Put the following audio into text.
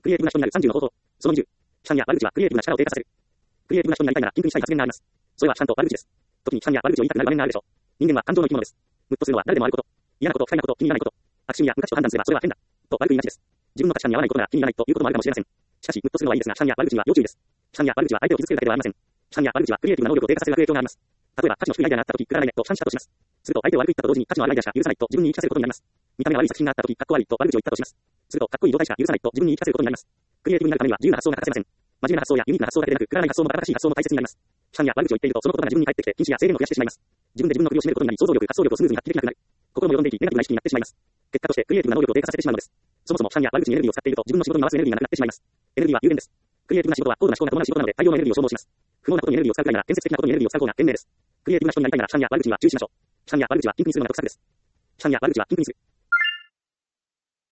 クリエイティブな人になる30の方法。その20。批判や悪口はクリエイティブな力を低下させる。クリエイティブな人になりたいならピンクにしたい発言があります。それは批判と悪口です。時に批判や悪口を言いたくなる場面があるでしょう。人間は感情の生き物です。ムッとするのは誰でもあること。嫌なこと、不快なこと、気に入らないこと。悪趣味や無価値と判断すればそれは変だ。と悪く言いがちです。自分の価値観に合わないことなら気に入らないということもあるかもしれません。しかし、ムッとするのはいいですが、批判や悪口には要注意です。批判や悪口は相手を傷つけるだけではありません。批判や悪口はクリエイティブな能力を低下させる影響があります。例えば、価値の低いアイデアがあったとき、くだらないねと批判したとします。すると、相手を悪く言ったと同時に価値のあるアイデアしか許さないと自分に言い聞かせることになります。見た目が悪い作品があったとき、かっこ悪いと悪口を言ったとします。すると、かっこいい状態しか許さないと自分に言い聞かせることになります。クリエイティブになるためには自由な発想が欠かせません。真面目な発想やユニークな発想だけでなく、くだらない発想もバカバカしい発想も大切になります。批判や悪口を言っていると、そのことが自分に返ってきて、禁止や制限を増やしてしまいます。自分で自分の首を絞めることになり、想像力、発想力をスムーズに発揮できなくなる。心も読んでいき、ネガティブな意識になってしまいます。結果として、クリエイティブな能力を低下させてしまうのです。そもそも批判や悪口にエネルギーを使っていると、自分の仕事に回すエネルギーがなくなってしまいます。エネルギーは有限です。クリエイティブな仕事は高度な思考が伴う仕事なので、大量のエネルギーを消耗します。不毛なことにエネルギーを使うくらいなら、建設的なことにエネルギーを使う方が賢明です。クリエイティブな人になりたいなら、批判や悪口には注意しましょう。批判や悪口はピンクにするのが得策です。批判や悪口はピンクにする。